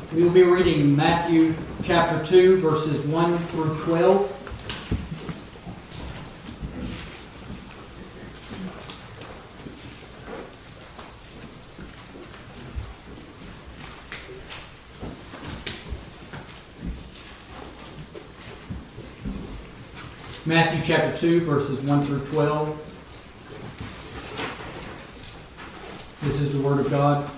We will be reading Matthew chapter 2, verses 1 through 12. Matthew chapter 2, verses 1 through 12. This is the Word of God.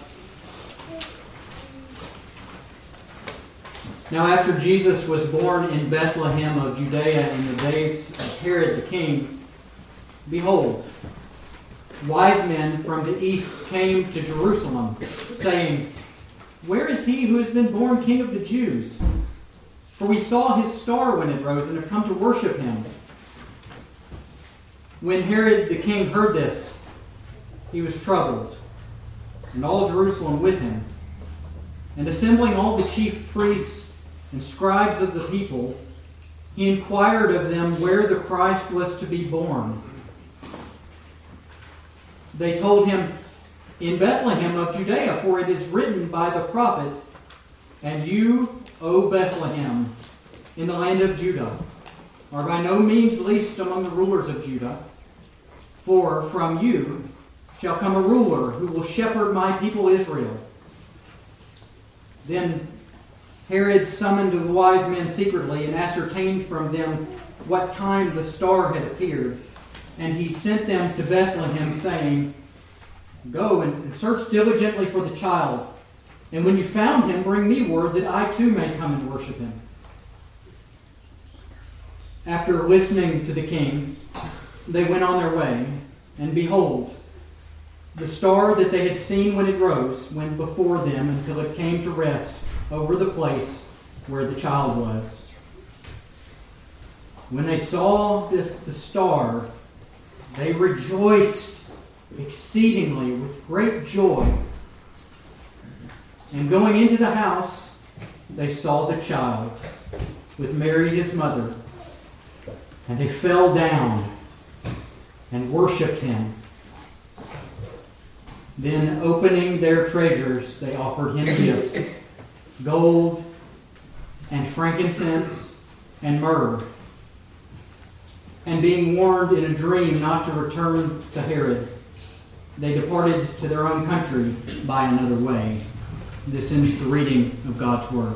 Now after Jesus was born in Bethlehem of Judea in the days of Herod the king, behold, wise men from the east came to Jerusalem, saying, Where is he who has been born King of the Jews? For we saw his star when it rose and have come to worship him. When Herod the king heard this, he was troubled, and all Jerusalem with him. And assembling all the chief priests and scribes of the people, he inquired of them where the Christ was to be born. They told him, In Bethlehem of Judea, for it is written by the prophet, And you, O Bethlehem, in the land of Judah, are by no means least among the rulers of Judah, for from you shall come a ruler who will shepherd my people Israel. Then Herod summoned the wise men secretly and ascertained from them what time the star had appeared. And he sent them to Bethlehem, saying, Go and search diligently for the child. And when you found him, bring me word that I too may come and worship him. After listening to the king, they went on their way. And behold, the star that they had seen when it rose went before them until it came to rest over the place where the child was. When they saw the star, they rejoiced exceedingly with great joy. And going into the house, they saw the child with Mary his mother. And they fell down and worshipped him. Then, opening their treasures, they offered him gifts, gold and frankincense and myrrh. And being warned in a dream not to return to Herod, they departed to their own country by another way. This ends the reading of God's Word.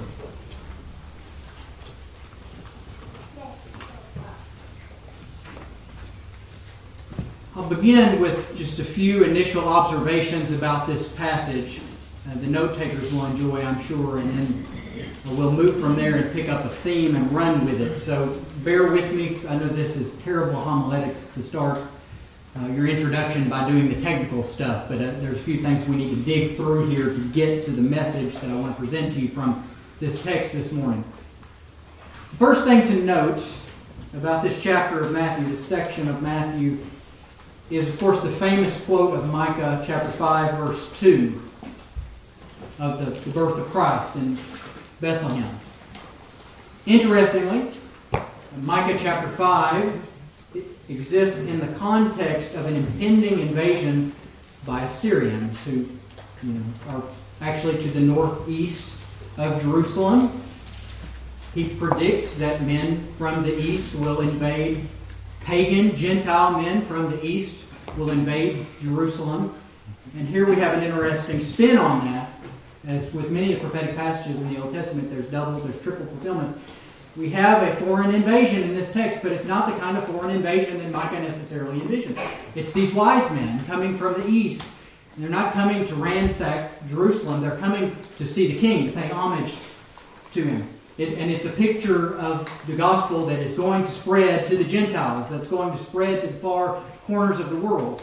I'll begin with just a few initial observations about this passage. The note takers will enjoy, I'm sure, and then we'll move from there and pick up a theme and run with it. So bear with me. I know this is terrible homiletics to start your introduction by doing the technical stuff, but there's a few things we need to dig through here to get to the message that I want to present to you from this text this morning. The first thing to note about this chapter of Matthew, this section of Matthew, is, of course, the famous quote of Micah chapter 5, verse 2 of the birth of Christ in Bethlehem. Interestingly, Micah chapter 5 exists in the context of an impending invasion by Assyrians who are actually to the northeast of Jerusalem. He predicts that men from the east will invade, pagan Gentile men from the east will invade Jerusalem. And here we have an interesting spin on that. As with many of the prophetic passages in the Old Testament, there's double, there's triple fulfillments. We have a foreign invasion in this text, but it's not the kind of foreign invasion that Micah necessarily envisioned. It's these wise men coming from the east. And they're not coming to ransack Jerusalem. They're coming to see the king, to pay homage to him. And it's a picture of the gospel that is going to spread to the Gentiles, that's going to spread to the far corners of the world.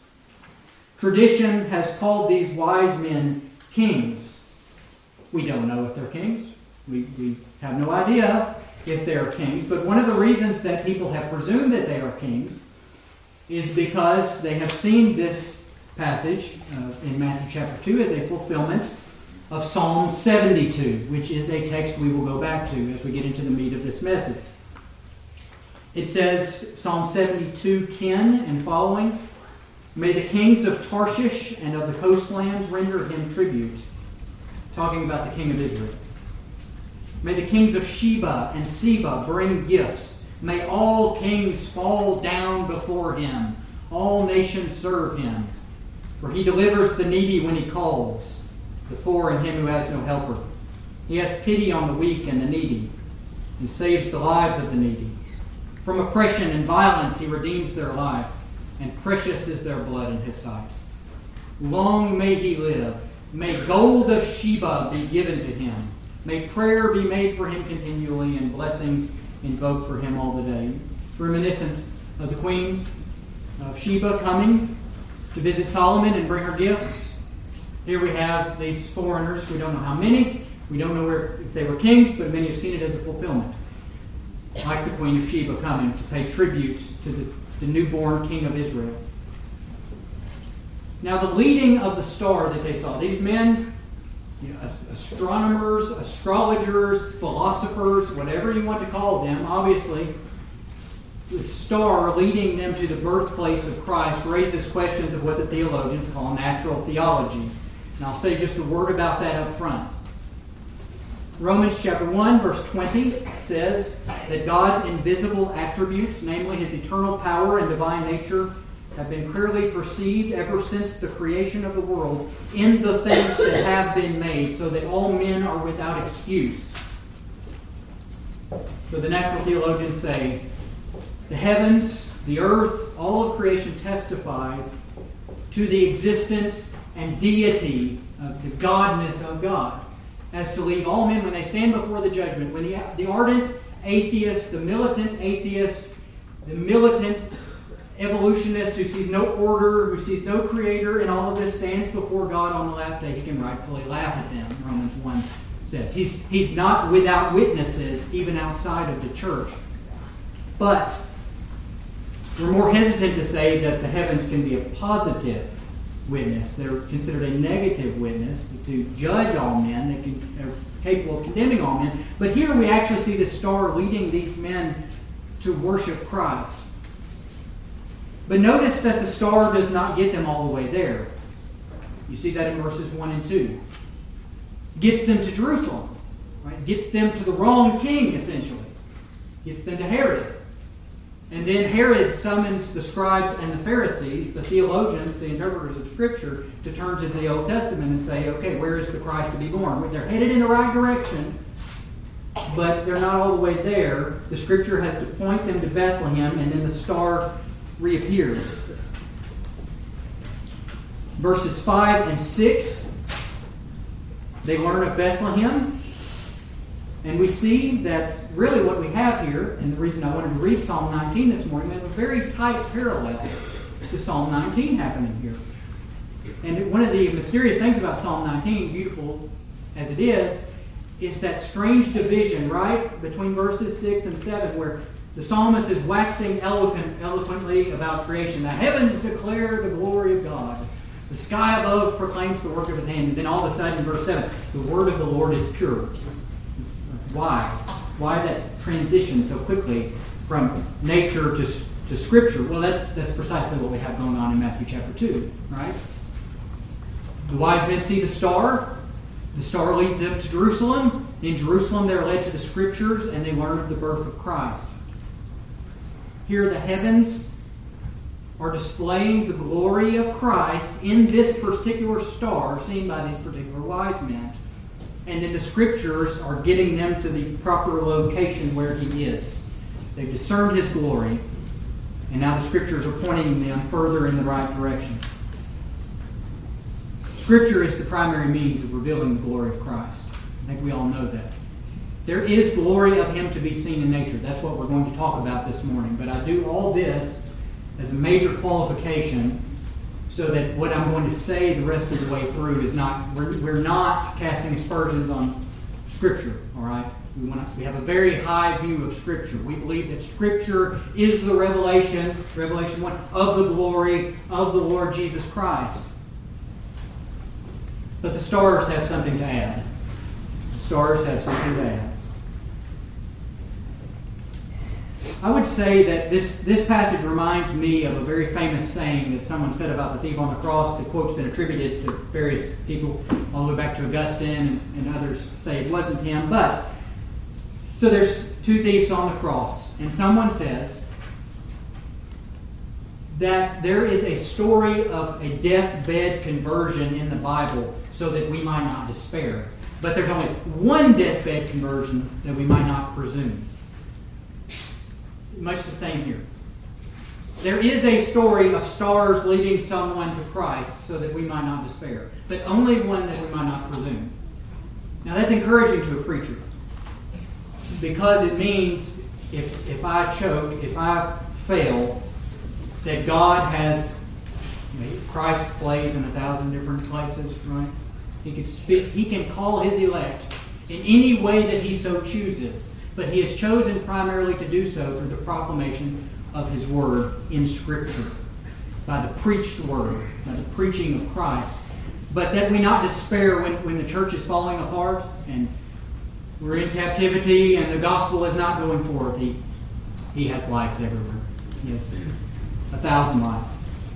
Tradition has called these wise men kings. We don't know if they're kings. We have no idea if they're kings. But one of the reasons that people have presumed that they are kings is because they have seen this passage in Matthew chapter 2 as a fulfillment of Psalm 72, which is a text we will go back to as we get into the meat of this message. It says, Psalm 72:10 and following, May the kings of Tarshish and of the coastlands render him tribute. talking about the king of Israel. May the kings of Sheba and Seba bring gifts. May all kings fall down before him. All nations serve him. For he delivers the needy when he calls, the poor and him who has no helper. He has pity on the weak and the needy, and saves the lives of the needy. From oppression and violence he redeems their life, and precious is their blood in his sight. Long may he live. May gold of Sheba be given to him. May prayer be made for him continually, and blessings invoked for him all the day. It's reminiscent of the queen of Sheba coming to visit Solomon and bring her gifts. Here we have these foreigners. We don't know how many. We don't know if they were kings, but many have seen it as a fulfillment. Like the queen of Sheba coming to pay tribute to the newborn king of Israel. Now the leading of the star that they saw, these men, astronomers, astrologers, philosophers, whatever you want to call them, obviously, the star leading them to the birthplace of Christ raises questions of what the theologians call natural theology. And I'll say just a word about that up front. Romans chapter 1, verse 20 says that God's invisible attributes, namely his eternal power and divine nature, have been clearly perceived ever since the creation of the world in the things that have been made, so that all men are without excuse. So the natural theologians say, the heavens, the earth, all of creation testifies to the existence and deity of the godness of God, as to leave all men when they stand before the judgment, when the ardent atheist, the militant atheist, the militant evolutionist who sees no order, who sees no creator in all of this, stands before God on the last day, he can rightfully laugh at them, Romans 1 says. He's not without witnesses, even outside of the church. But we're more hesitant to say that the heavens can be a positive witness. They're considered a negative witness to judge all men. They are capable of condemning all men. But here we actually see the star leading these men to worship Christ. But notice that the star does not get them all the way there. You see that in verses 1 and 2. Gets them to Jerusalem. Right? Gets them to the wrong king, essentially. Gets them to Herod. And then Herod summons the scribes and the Pharisees, the theologians, the interpreters of Scripture, to turn to the Old Testament and say, okay, where is the Christ to be born? They're headed in the right direction, but they're not all the way there. The Scripture has to point them to Bethlehem, and then the star reappears. Verses 5 and 6, they learn of Bethlehem. And we see that really what we have here, and the reason I wanted to read Psalm 19 this morning, we have a very tight parallel to Psalm 19 happening here. And one of the mysterious things about Psalm 19, beautiful as it is that strange division, right, between verses 6 and 7, where the psalmist is waxing eloquently about creation. The heavens declare the glory of God. The sky above proclaims the work of his hand. And then all of a sudden, in verse 7, the word of the Lord is pure. Why? Why that transition so quickly from nature to Scripture? Well, that's precisely what we have going on in Matthew chapter 2, right? The wise men see the star. The star leads them to Jerusalem. In Jerusalem, they're led to the Scriptures, and they learn of the birth of Christ. Here, the heavens are displaying the glory of Christ in this particular star seen by these particular wise men. And then the Scriptures are getting them to the proper location where he is. They've discerned his glory, and now the Scriptures are pointing them further in the right direction. Scripture is the primary means of revealing the glory of Christ. I think we all know that. There is glory of him to be seen in nature. That's what we're going to talk about this morning. But I do all this as a major qualification so that what I'm going to say the rest of the way through is not, we're not casting aspersions on Scripture, all right? We have a very high view of Scripture. We believe that Scripture is the revelation, Revelation 1, of the glory of the Lord Jesus Christ. But the stars have something to add. The stars have something to add. I would say that this passage reminds me of a very famous saying that someone said about the thief on the cross. The quote's been attributed to various people, all the way back to Augustine, and others say it wasn't him. But, so there's two thieves on the cross, and someone says that there is a story of a deathbed conversion in the Bible so that we might not despair. But there's only one deathbed conversion that we might not presume. Much the same here. There is a story of stars leading someone to Christ so that we might not despair, but only one that we might not presume. Now that's encouraging to a preacher, because it means if I choke, if I fail, that God has, Christ plays in 1,000 different places, right? He can speak, He can call His elect in any way that He so chooses. But He has chosen primarily to do so through the proclamation of His Word in Scripture, by the preached Word, by the preaching of Christ. But that we not despair when the church is falling apart and we're in captivity and the gospel is not going forth. He has lights everywhere. He has 1,000 lights.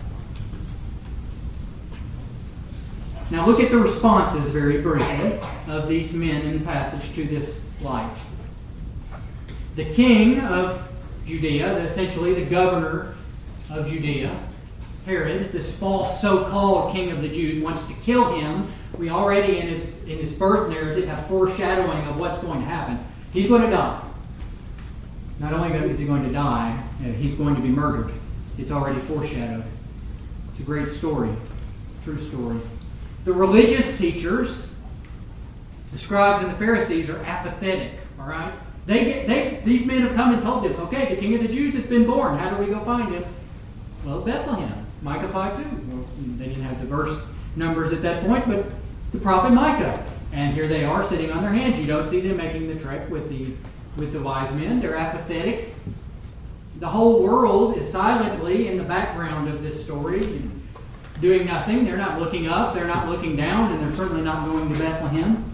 Now look at the responses very briefly of these men in the passage to this light. The king of Judea, essentially the governor of Judea, Herod, this false so-called king of the Jews, wants to kill him. We already in his birth narrative have foreshadowing of what's going to happen. He's going to die. Not only is he going to die, he's going to be murdered. It's already foreshadowed. It's a great story, true story. The religious teachers, the scribes and the Pharisees, are apathetic. All right. These men have come and told them, okay, the King of the Jews has been born. How do we go find him? Well, Bethlehem. Micah 5:2. Well, they didn't have the verse numbers at that point, but the prophet Micah. And here they are sitting on their hands. You don't see them making the trek with the wise men. They're apathetic. The whole world is silently in the background of this story, doing nothing. They're not looking up. They're not looking down. And they're certainly not going to Bethlehem.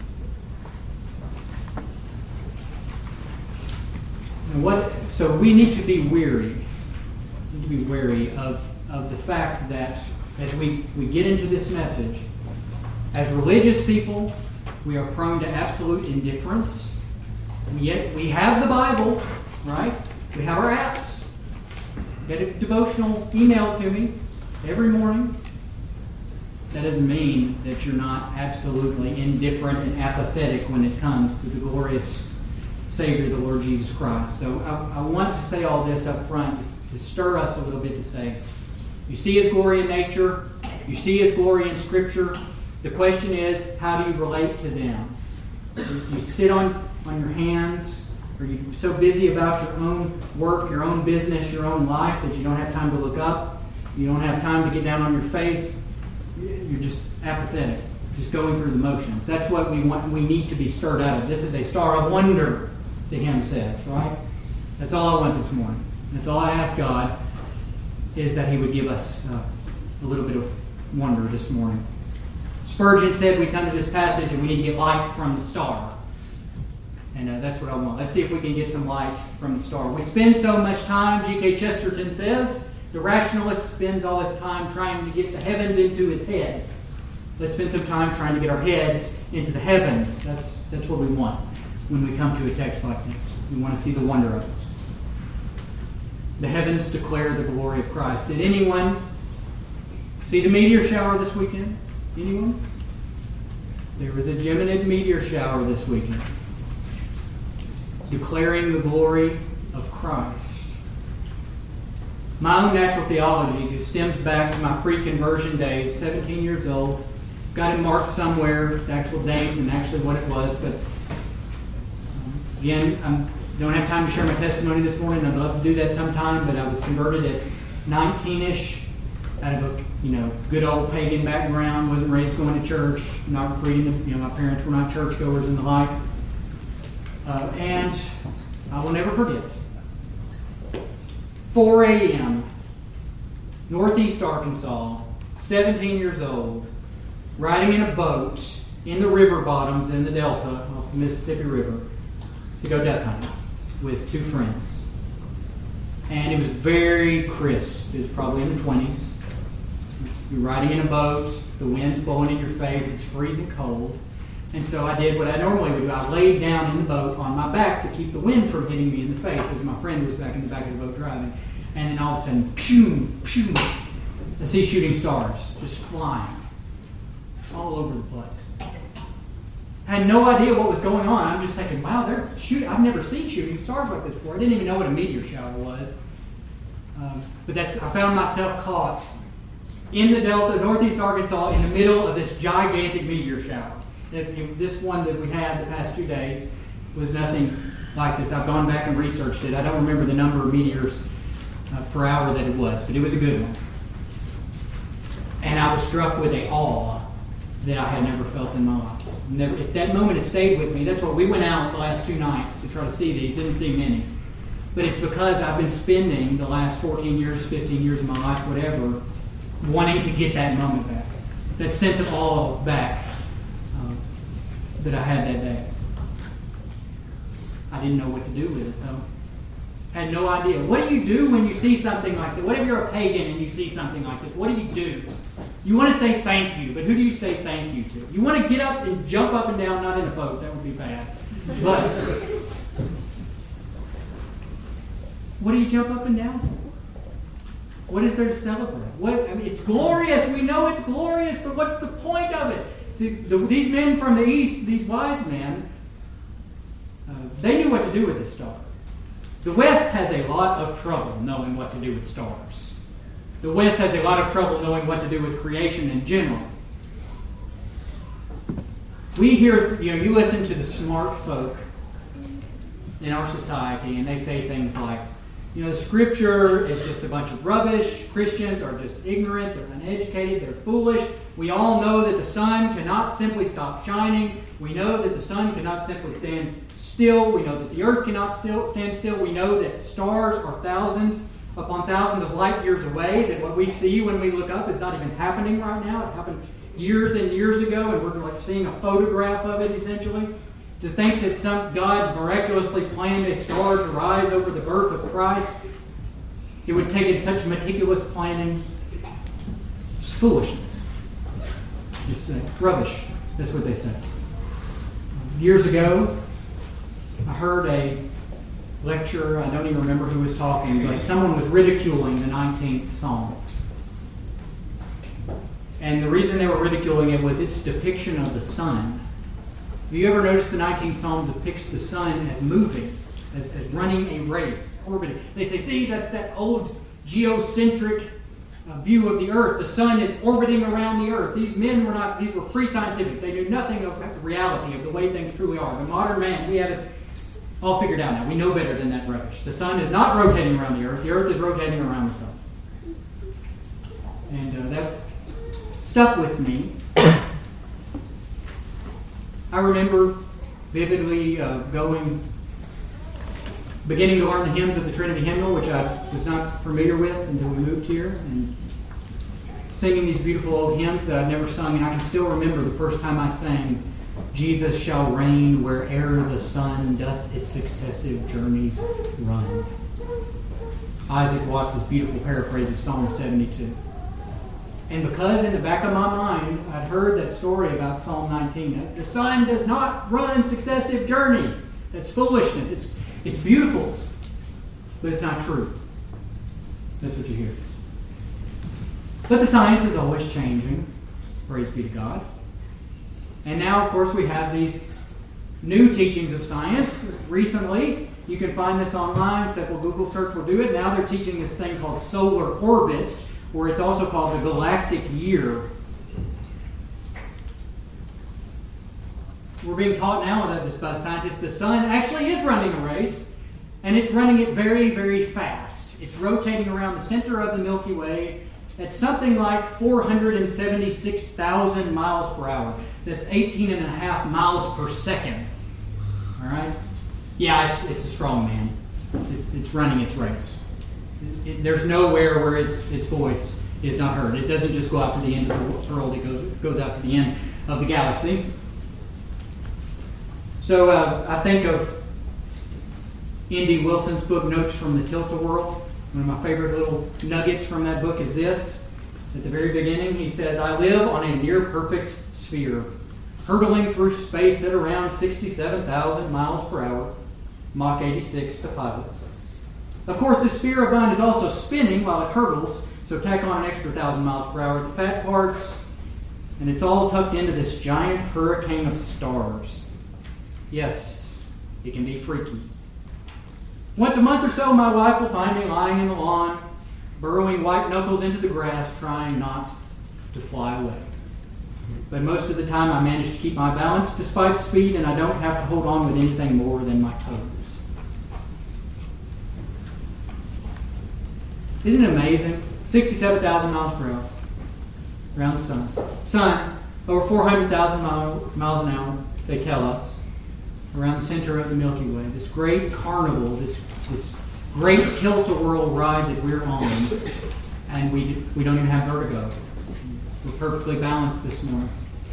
So we need to be weary. We need to be wary of the fact that as we get into this message, as religious people, we are prone to absolute indifference. And yet we have the Bible, right? We have our apps. Get a devotional emailed to me every morning. That doesn't mean that you're not absolutely indifferent and apathetic when it comes to the glorious Savior, the Lord Jesus Christ. So I want to say all this up front to stir us a little bit, to say, you see His glory in nature, you see His glory in Scripture. The question is, how do you relate to them? You sit on your hands, or you're so busy about your own work, your own business, your own life, that you don't have time to look up, you don't have time to get down on your face. You're just apathetic, just going through the motions. That's what we want. We need to be stirred out of. This is a star of wonder, the hymn says, right? That's all I want this morning. That's all I ask God, is that He would give us a little bit of wonder this morning. Spurgeon said we come to this passage and we need to get light from the star. And that's what I want. Let's see if we can get some light from the star. We spend so much time, G.K. Chesterton says, the rationalist spends all his time trying to get the heavens into his head. Let's spend some time trying to get our heads into the heavens. That's what we want when we come to a text like this. We want to see the wonder of it. The heavens declare the glory of Christ. Did anyone see the meteor shower this weekend? Anyone? There was a Geminid meteor shower this weekend, declaring the glory of Christ. My own natural theology stems back to my pre-conversion days, 17 years old. Got it marked somewhere, the actual date and actually what it was. But again, I don't have time to share my testimony this morning. I'd love to do that sometime, but I was converted at 19-ish out of a good old pagan background. Wasn't raised going to church, not reading. My parents were not churchgoers and the like. And I will never forget. 4 a.m., Northeast Arkansas, 17 years old, riding in a boat in the river bottoms in the Delta off the Mississippi River to go duck hunting with two friends. And it was very crisp. It was probably in the 20s. You're riding in a boat, the wind's blowing in your face, it's freezing cold. And so I did what I normally would do. I laid down in the boat on my back to keep the wind from hitting me in the face as my friend was back in the back of the boat driving. And then all of a sudden, pew, pew, I see shooting stars just flying all over the place. I had no idea what was going on. I'm just thinking, wow, they're shooting. I've never seen shooting stars like this before. I didn't even know what a meteor shower was. But I found myself caught in the Delta, northeast Arkansas, in the middle of this gigantic meteor shower. This one that we had the past 2 days was nothing like this. I've gone back and researched it. I don't remember the number of meteors per hour that it was, but it was a good one. And I was struck with an awe that I had never felt in my life. If that moment has stayed with me, that's why we went out the last 2 nights to try to see these. Didn't see many. But it's because I've been spending the last 14 years, 15 years of my life, whatever, wanting to get that moment back. That sense of awe back that I had that day. I didn't know what to do with it, though. I had no idea. What do you do when you see something like that? What if you're a pagan and you see something like this? What do you do? You want to say thank you, but who do you say thank you to? You want to get up and jump up and down, not in a boat. That would be bad. But what do you jump up and down for? What is there to celebrate? It's glorious. We know it's glorious, but what's the point of it? See, these men from the east, these wise men, they knew what to do with this star. The West has a lot of trouble knowing what to do with stars. The West has a lot of trouble knowing what to do with creation in general. We hear, you listen to the smart folk in our society, and they say things like, the Scripture is just a bunch of rubbish. Christians are just ignorant. They're uneducated. They're foolish. We all know that the sun cannot simply stop shining. We know that the sun cannot simply stand still. We know that the earth cannot stand still. We know that stars are thousands upon thousands of light years away, that what we see when we look up is not even happening right now. It happened years and years ago, and we're like seeing a photograph of it, essentially. To think that some God miraculously planned a star to rise over the birth of Christ, it would take in such meticulous planning. It's foolishness. It's rubbish. That's what they say. Years ago, I heard a lecture. I don't even remember who was talking, but someone was ridiculing the 19th Psalm. And the reason they were ridiculing it was its depiction of the sun. Have you ever noticed the 19th Psalm depicts the sun as moving, as running a race, orbiting? They say, see, that's that old geocentric view of the earth. The sun is orbiting around the earth. These were pre-scientific. They knew nothing of the reality of the way things truly are. The modern man, we have it all figured out now. We know better than that rubbish. The sun is not rotating around the earth. The earth is rotating around the sun. And that stuck with me. I remember vividly beginning to learn the hymns of the Trinity Hymnal, which I was not familiar with until we moved here, and singing these beautiful old hymns that I'd never sung. And I can still remember the first time I sang, Jesus shall reign where'er the sun doth its successive journeys run. Isaac Watts' beautiful paraphrase of Psalm 72. And because in the back of my mind, I'd heard that story about Psalm 19. The sun does not run successive journeys. That's foolishness. It's beautiful, but it's not true. That's what you hear. But the science is always changing. Praise be to God. And now, of course, we have these new teachings of science. Recently, you can find this online. Simple Google search will do it. Now they're teaching this thing called solar orbit, or it's also called the galactic year. We're being taught now that this by the scientists, the sun actually is running a race, and it's running it very, very fast. It's rotating around the center of the Milky Way at something like 476,000 miles per hour. That's 18.5 miles per second. All right? Yeah, it's a strong man. It's running its race. There's nowhere where its voice is not heard. It doesn't just go out to the end of the world. It goes out to the end of the galaxy. So I think of Indy Wilson's book, Notes from the Tilt-A-Whirl. One of my favorite little nuggets from that book is this. At the very beginning, he says, I live on a near-perfect sphere, hurtling through space at around 67,000 miles per hour, Mach 86 to pilots. Of course, the sphere of mine is also spinning while it hurtles, so tack on an extra 1,000 miles per hour at the fat parts, and it's all tucked into this giant hurricane of stars. Yes, it can be freaky. Once a month or so, my wife will find me lying in the lawn, burrowing white knuckles into the grass, trying not to fly away. But most of the time, I manage to keep my balance despite the speed, and I don't have to hold on with anything more than my toes. Isn't it amazing? 67,000 miles per hour around the sun. Sun, over 400,000 miles an hour, they tell us, around the center of the Milky Way. This great carnival, this great tilt-a-whirl ride that we're on, and we don't even have vertigo. We're perfectly balanced this morning.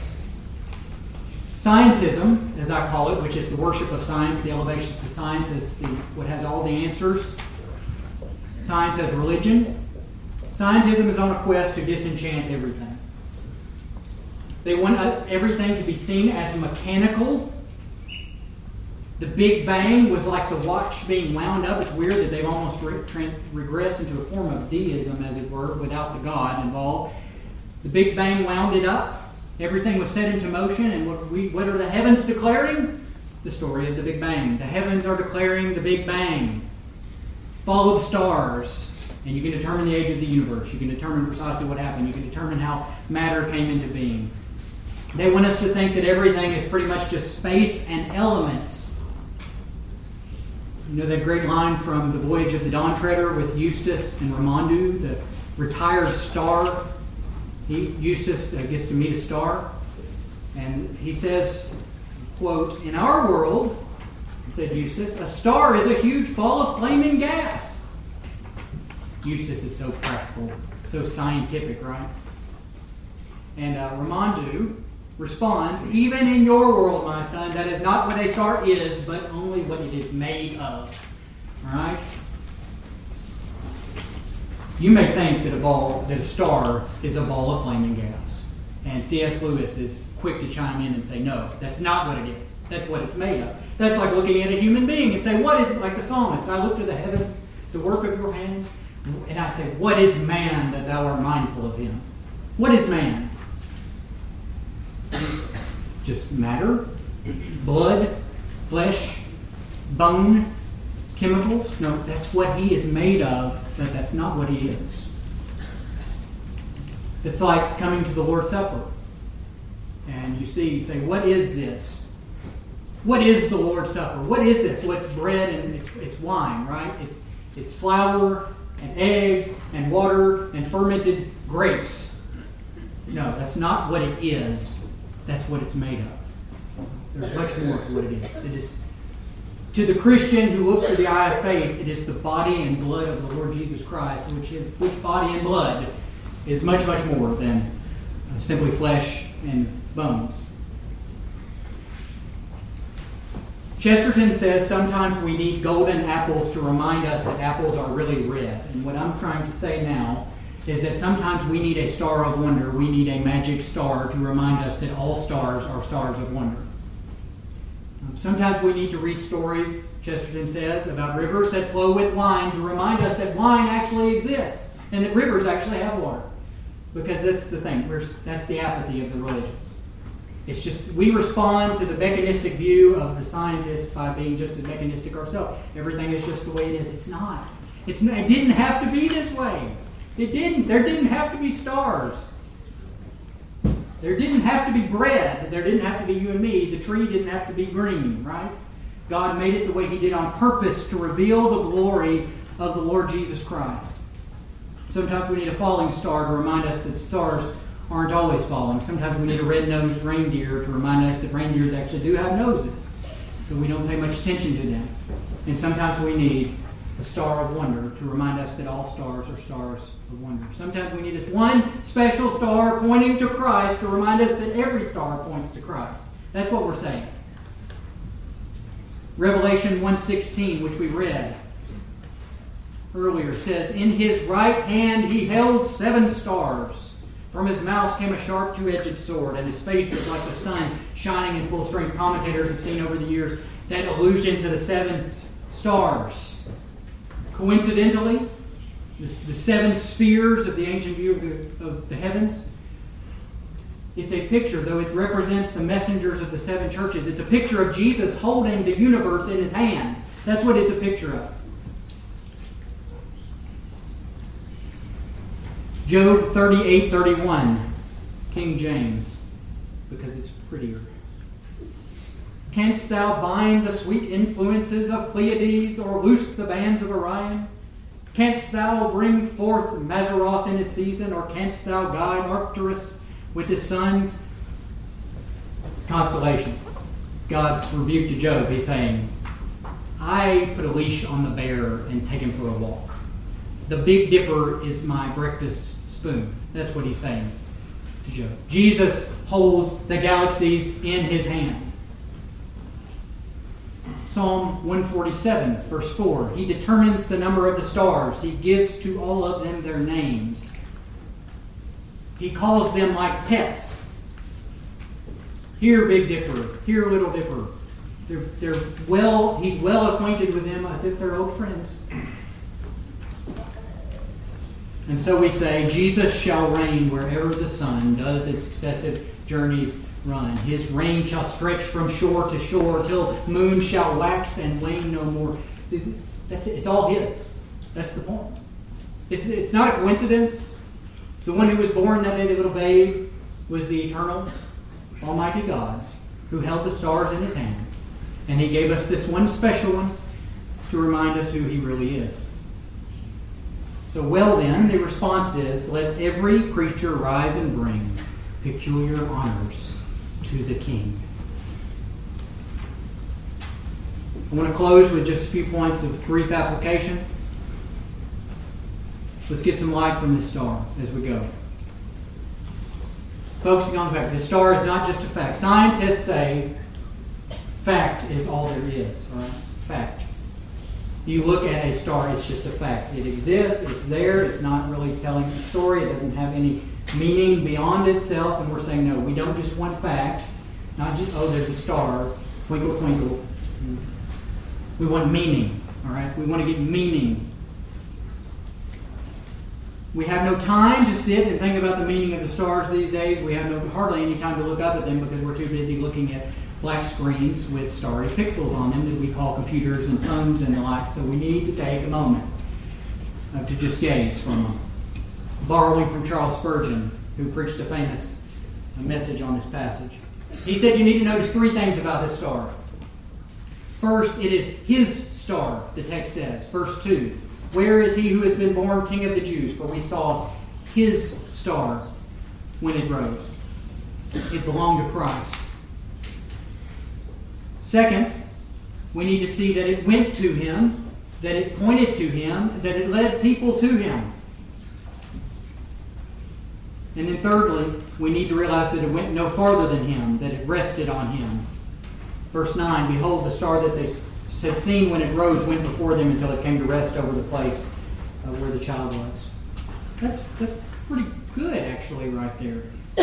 Scientism, as I call it, which is the worship of science, the elevation to science as what has all the answers. Science as religion. Scientism is on a quest to disenchant everything. They want everything to be seen as mechanical. The Big Bang was like the watch being wound up. It's weird that they've almost regressed into a form of deism, as it were, without the God involved. The Big Bang wound it up. Everything was set into motion. And what are the heavens declaring? The story of the Big Bang. The heavens are declaring the Big Bang. Follow the stars. And you can determine the age of the universe. You can determine precisely what happened. You can determine how matter came into being. They want us to think that everything is pretty much just space and elements. You know that great line from The Voyage of the Dawn Treader with Eustace and Ramondu, the retired star. Eustace gets to meet a star. And he says, quote, "In our world," said Eustace, "a star is a huge ball of flaming gas." Eustace is so practical, so scientific, right? And Ramondu responds, "Even in your world, my son, that is not what a star is, but only what it is made of." All right? You may think that a star is a ball of flaming gas. And C.S. Lewis is quick to chime in and say, no, that's not what it is. That's what it's made of. That's like looking at a human being and say, what is it? Like the psalmist, I look to the heavens, the work of your hands, and I say, what is man that thou art mindful of him? What is man? It's just matter, blood, flesh, bone, chemicals. No, that's what he is made of, but that's not what he is. It's like coming to the Lord's Supper. And you say, what is this? What is the Lord's Supper? What is this? Well, it's bread and it's wine, right? It's flour and eggs and water and fermented grapes. No, that's not what it is. That's what it's made of. There's much more to what it is. It is, to the Christian who looks through the eye of faith, it is the body and blood of the Lord Jesus Christ, which body and blood is much, much more than simply flesh and bones. Chesterton says sometimes we need golden apples to remind us that apples are really red. And what I'm trying to say now is that sometimes we need a star of wonder. We need a magic star to remind us that all stars are stars of wonder. Sometimes we need to read stories, Chesterton says, about rivers that flow with wine to remind us that wine actually exists and that rivers actually have water. Because that's the thing. That's the apathy of the religious. It's just we respond to the mechanistic view of the scientists by being just as mechanistic ourselves. Everything is just the way it is. It's not. It didn't have to be this way. It didn't. There didn't have to be stars. There didn't have to be bread. There didn't have to be you and me. The tree didn't have to be green, right? God made it the way He did on purpose to reveal the glory of the Lord Jesus Christ. Sometimes we need a falling star to remind us that stars aren't always falling. Sometimes we need a red-nosed reindeer to remind us that reindeers actually do have noses, but we don't pay much attention to them. And sometimes we need a star of wonder to remind us that all stars are stars of wonder. Sometimes we need this one special star pointing to Christ to remind us that every star points to Christ. That's what we're saying. Revelation 1:16, which we read earlier, says, "In his right hand he held 7 stars. From his mouth came a sharp two-edged sword, and his face was like the sun shining in full strength." Commentators have seen over the years that allusion to the 7 stars. Coincidentally, the 7 spheres of the ancient view of the heavens, it's a picture, though it represents the messengers of the 7 churches. It's a picture of Jesus holding the universe in his hand. That's what it's a picture of. Job 38:31, King James, because it's prettier. "Canst thou bind the sweet influences of Pleiades, or loose the bands of Orion? Canst thou bring forth Mazzaroth in his season, or canst thou guide Arcturus with his sons?" Constellation. God's rebuke to Job. He's saying, I put a leash on the bear and take him for a walk. The Big Dipper is my breakfast spoon. That's what he's saying to Job. Jesus holds the galaxies in his hand. Psalm 147, verse 4. "He determines the number of the stars. He gives to all of them their names. He calls them like pets. Here, Big Dipper. Here, Little Dipper." He's well acquainted with them as if they're old friends. And so we say, Jesus shall reign wherever the sun does its successive journeys run. His reign shall stretch from shore to shore, till moon shall wax and wane no more. See, that's it. It's all his. That's the point. It's not a coincidence. The one who was born that day, the little babe, was the eternal, almighty God who held the stars in his hands. And he gave us this one special one to remind us who he really is. So, well then, the response is, let every creature rise and bring peculiar honors to the King. I want to close with just a few points of brief application. Let's get some light from this star as we go. Focusing on the fact, the star is not just a fact. Scientists say fact is all there is. Right? Fact. You look at a star, it's just a fact. It exists, it's there, it's not really telling a story, it doesn't have any meaning beyond itself, and we're saying, no, we don't just want fact, not just, oh, there's a star, twinkle, twinkle. We want meaning, all right? We want to get meaning. We have no time to sit and think about the meaning of the stars these days. We have hardly any time to look up at them because we're too busy looking at black screens with starry pixels on them that we call computers and phones and the like. So we need to take a moment to just gaze from them. Borrowing from Charles Spurgeon, who preached a famous message on this passage. He said you need to notice 3 things about this star. First, it is his star, the text says. Verse 2, where is he who has been born King of the Jews? For we saw his star when it rose. It belonged to Christ. Second, we need to see that it went to him, that it pointed to him, that it led people to him. And then thirdly, we need to realize that it went no farther than him, that it rested on him. Verse 9, behold, the star that they had seen when it rose went before them until it came to rest over the place where the child was. That's pretty good, actually, right there.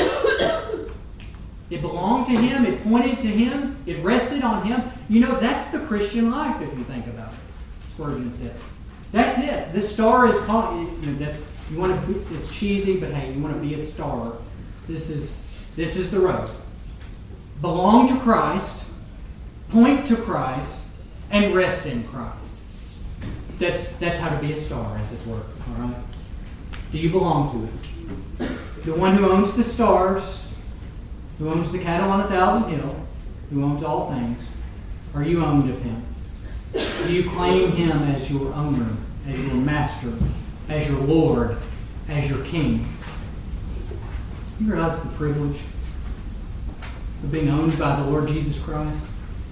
It belonged to him. It pointed to him. It rested on him. You know, that's the Christian life, if you think about it, Spurgeon says. That's it. This star is called, you want to, it's cheesy, but hey, you want to be a star. This is the road. Belong to Christ, point to Christ, and rest in Christ. That's how to be a star, as it were. All right? Do you belong to it? The one who owns the stars, who owns the cattle on 1,000 hills, who owns all things, are you owned of him? Do you claim him as your owner, as your master, as your Lord, as your King? You realize the privilege of being owned by the Lord Jesus Christ?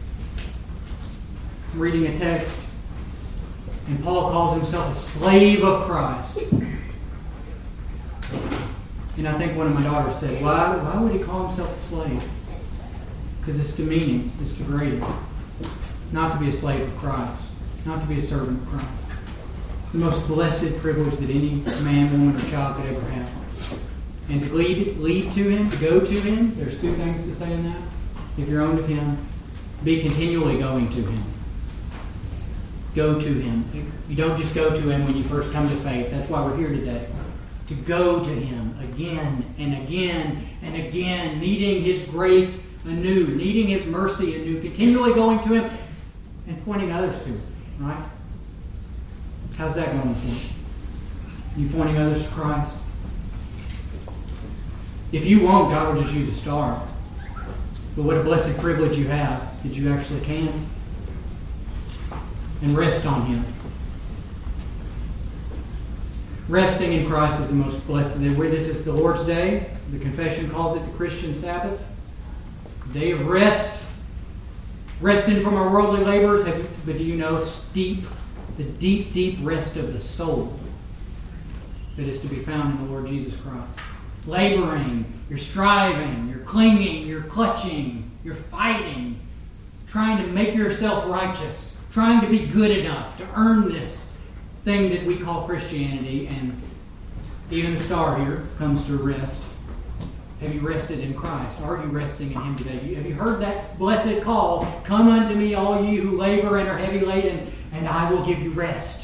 I'm reading a text, and Paul calls himself a slave of Christ. And I think one of my daughters said, why would he call himself a slave? Because it's demeaning, it's degrading. Not to be a slave of Christ, not to be a servant of Christ. It's the most blessed privilege that any man, woman, or child could ever have. And to lead to Him, to go to Him, there's two things to say in that. If you're owned of Him, be continually going to Him. Go to Him. You don't just go to Him when you first come to faith. That's why we're here today. To go to Him again and again and again, needing His grace anew, needing His mercy anew, continually going to Him and pointing others to Him. Right? How's that going for you? You pointing others to Christ? If you won't, God will just use a star. But what a blessed privilege you have that you actually can. And rest on Him. Resting in Christ is the most blessed. This is the Lord's Day. The confession calls it the Christian Sabbath. Day of rest. Resting from our worldly labors. But do you know it's deep, the deep, deep rest of the soul that is to be found in the Lord Jesus Christ. Laboring, you're striving, you're clinging, you're clutching, you're fighting, trying to make yourself righteous, trying to be good enough to earn this thing that we call Christianity. And even the star here comes to rest. Have you rested in Christ? Are you resting in Him today? Have you heard that blessed call? Come unto me, all ye who labor and are heavy laden, and I will give you rest.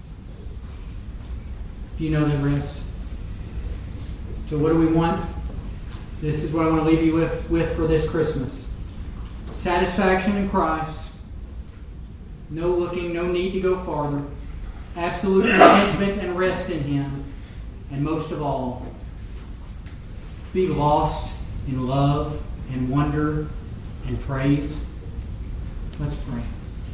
Do you know that rest? So what do we want? This is what I want to leave you with for this Christmas. Satisfaction in Christ. No looking, no need to go farther. Absolute contentment and rest in Him. And most of all, be lost in love and wonder and praise. Let's pray.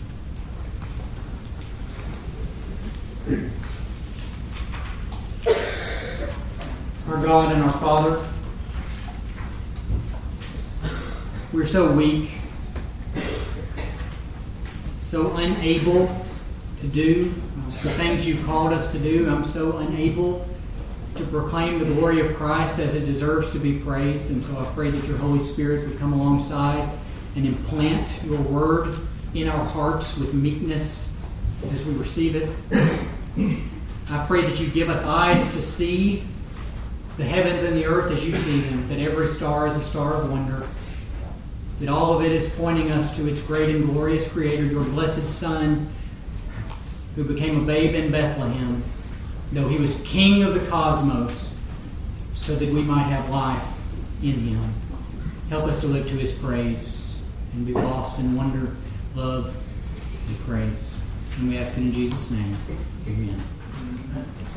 Our God and our Father, we're so weak, so unable to do the things You've called us to do. I'm so unable to proclaim the glory of Christ as it deserves to be praised. And so I pray that Your Holy Spirit would come alongside and implant Your word in our hearts with meekness as we receive it. I pray that You give us eyes to see the heavens and the earth as You see them, that every star is a star of wonder, that all of it is pointing us to its great and glorious Creator, Your blessed Son, who became a babe in Bethlehem, though He was King of the cosmos, so that we might have life in Him. Help us to live to His praise and be lost in wonder, love, and praise. And we ask it in Jesus' name. Amen.